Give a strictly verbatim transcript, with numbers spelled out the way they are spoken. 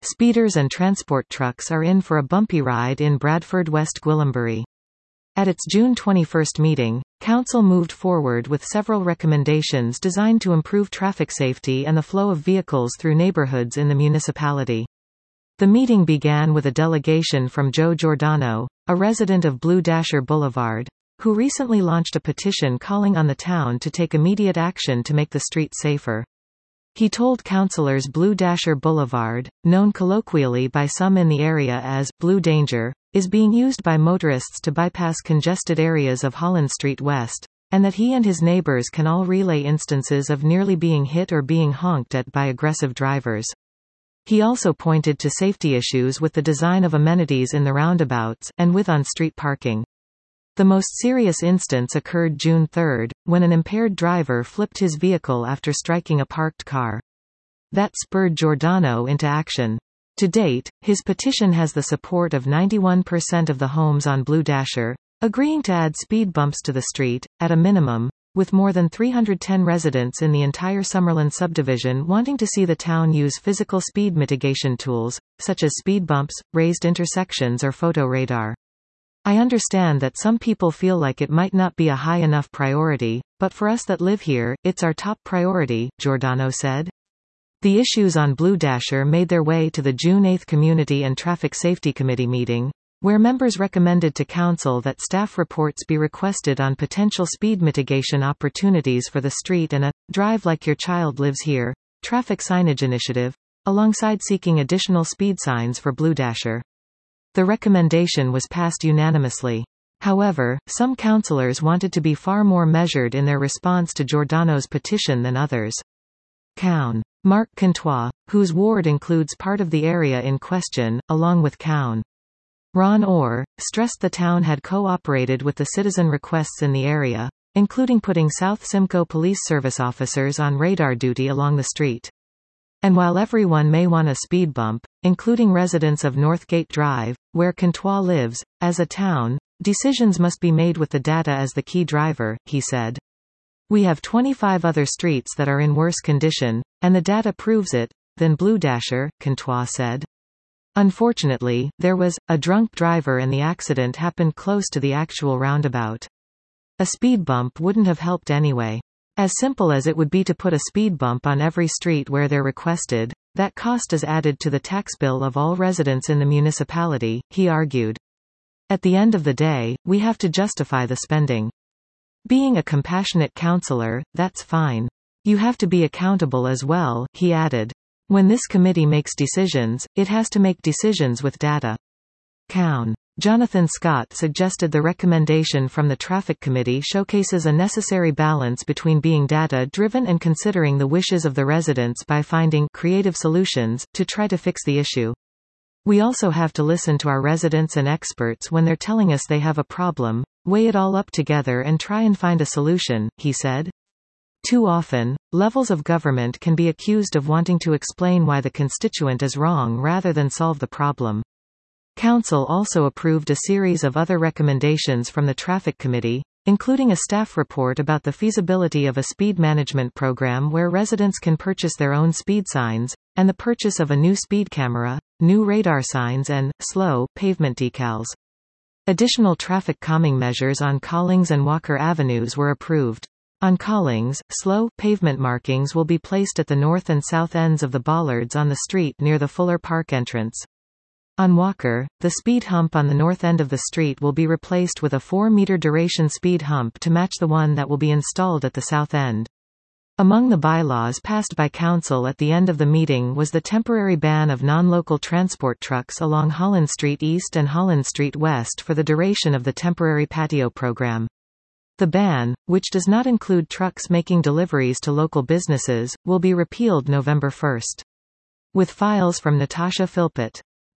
Speeders and transport trucks are in for a bumpy ride in Bradford West Gwillimbury. At its June twenty-first meeting, Council moved forward with several recommendations designed to improve traffic safety and the flow of vehicles through neighbourhoods in the municipality. The meeting began with a delegation from Joe Giordano, a resident of Blue Dasher Boulevard, who recently launched a petition calling on the town to take immediate action to make the street safer. He told councillors Blue Dasher Boulevard, known colloquially by some in the area as Blue Danger, is being used by motorists to bypass congested areas of Holland Street West, and that he and his neighbours can all relay instances of nearly being hit or being honked at by aggressive drivers. He also pointed to safety issues with the design of amenities in the roundabouts, and with on-street parking. The most serious instance occurred June third, when an impaired driver flipped his vehicle after striking a parked car. That spurred Giordano into action. To date, his petition has the support of ninety-one percent of the homes on Blue Dasher, agreeing to add speed bumps to the street, at a minimum, with more than three hundred ten residents in the entire Summerlin subdivision wanting to see the town use physical speed mitigation tools, such as speed bumps, raised intersections or photo radar. I understand that some people feel like it might not be a high enough priority, but for us that live here, it's our top priority, Giordano said. The issues on Blue Dasher made their way to the June eighth Community and Traffic Safety Committee meeting, where members recommended to Council that staff reports be requested on potential speed mitigation opportunities for the street and a Drive Like Your Child Lives Here traffic signage initiative, alongside seeking additional speed signs for Blue Dasher. The recommendation was passed unanimously. However, some councillors wanted to be far more measured in their response to Giordano's petition than others. Cown. Mark Contois, whose ward includes part of the area in question, along with Cown. Ron Orr, stressed the town had cooperated with the citizen requests in the area, including putting South Simcoe Police Service officers on radar duty along the street. And while everyone may want a speed bump, including residents of Northgate Drive, where Contois lives, as a town, decisions must be made with the data as the key driver, he said. We have twenty-five other streets that are in worse condition, and the data proves it, than Blue Dasher, Contois said. Unfortunately, there was a drunk driver and the accident happened close to the actual roundabout. A speed bump wouldn't have helped anyway. As simple as it would be to put a speed bump on every street where they're requested, that cost is added to the tax bill of all residents in the municipality, he argued. At the end of the day, we have to justify the spending. Being a compassionate councillor, that's fine. You have to be accountable as well, he added. When this committee makes decisions, it has to make decisions with data. Cown. Jonathan Scott suggested the recommendation from the Traffic Committee showcases a necessary balance between being data-driven and considering the wishes of the residents by finding creative solutions to try to fix the issue. We also have to listen to our residents and experts when they're telling us they have a problem, weigh it all up together and try and find a solution, he said. Too often, levels of government can be accused of wanting to explain why the constituent is wrong rather than solve the problem. Council also approved a series of other recommendations from the Traffic Committee, including a staff report about the feasibility of a speed management program where residents can purchase their own speed signs, and the purchase of a new speed camera, new radar signs and, slow, pavement decals. Additional traffic calming measures on Collings and Walker Avenues were approved. On Collings, slow, pavement markings will be placed at the north and south ends of the bollards on the street near the Fuller Park entrance. On Walker, the speed hump on the north end of the street will be replaced with a four meter duration speed hump to match the one that will be installed at the south end. Among the bylaws passed by Council at the end of the meeting was the temporary ban of non-local transport trucks along Holland Street East and Holland Street West for the duration of the temporary patio program. The ban, which does not include trucks making deliveries to local businesses, will be repealed November first. With files from Natasha Philpott.